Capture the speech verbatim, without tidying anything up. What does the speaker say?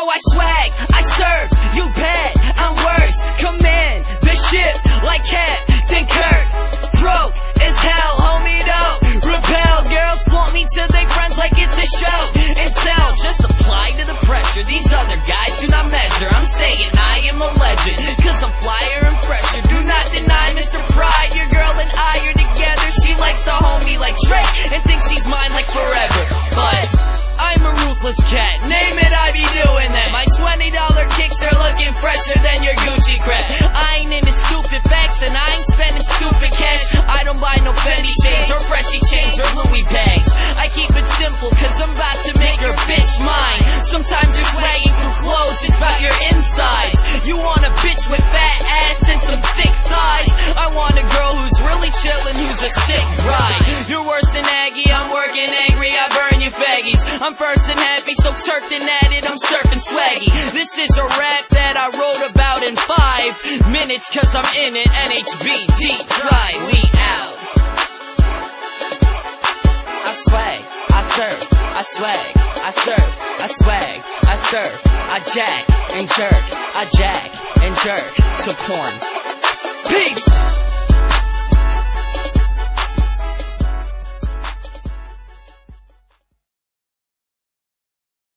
Bro, I swag, I serve, you bet, I'm worse. Command the ship like Captain Kirk. Broke as hell, homie, don't rebel. Girls want me to their friends like it's a show. And tell, just apply to the pressure. These other guys do not measure. I'm saying I am a legend, cause I'm flyer and fresher. Do not deny Mister Pride, your girl and I are together. She likes to hold me like Drake and thinks she's mine like forever. But I'm a ruthless cat, name it, I be doing that. My twenty dollar kicks are looking fresher than your Gucci crap. I ain't into stupid facts and I ain't spending stupid cash. I don't buy no Fendi shades or Freshie chains or Louis bags. I keep it simple cause I'm about to make your bitch mine. Sometimes you're swagging through clothes, it's about your insides. You want a bitch with fat ass and some thick thighs. I want a girl who's really chillin', who's a sick bride. You're worse than Aggie, I'm working angry, I burn you faggies. I'm first and happy, so turked and at it, I'm surfing swaggy. This is a rap that I wrote about in five minutes, cause I'm in it. N H B, deep dry, we out. I swag, I surf, I swag, I surf, I swag, I surf, I jack and jerk, I jack and jerk to porn. Peace!